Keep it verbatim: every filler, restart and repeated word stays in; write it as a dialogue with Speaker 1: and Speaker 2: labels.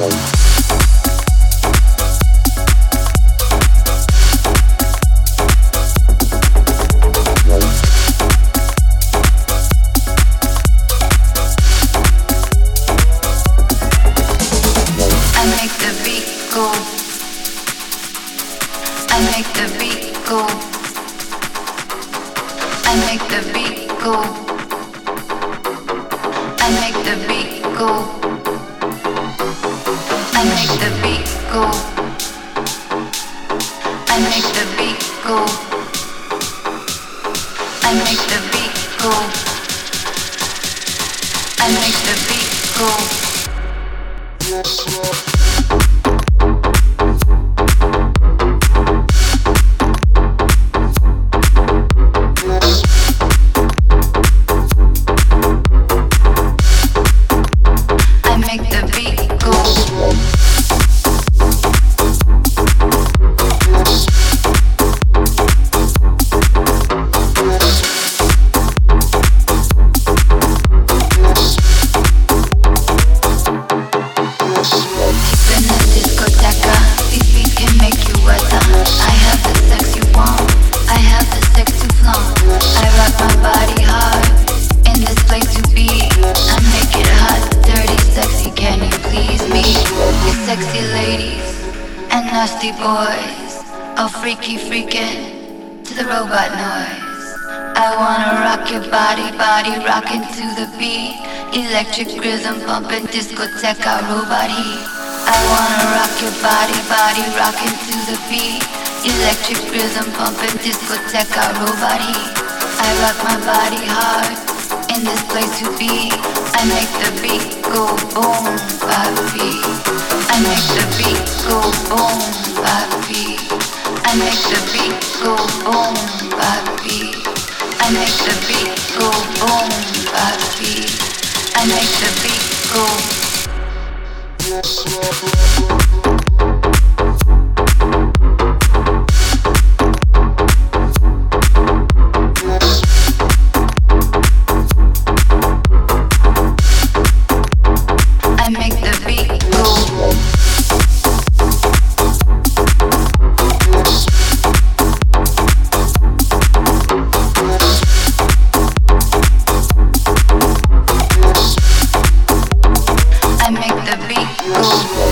Speaker 1: Electric rhythm bumping discoteca robot heat. I wanna rock your body, body rocking to the beat. Electric rhythm bumping discoteca robot heat. I rock my body hard in this place to be. I make the beat go boom, bop beat. I make the beat go boom, bop beat. I make the beat go boom, bop beat. I make the beat go boom, bop beat. I make the beat go. I make the beat go. I make the beat go.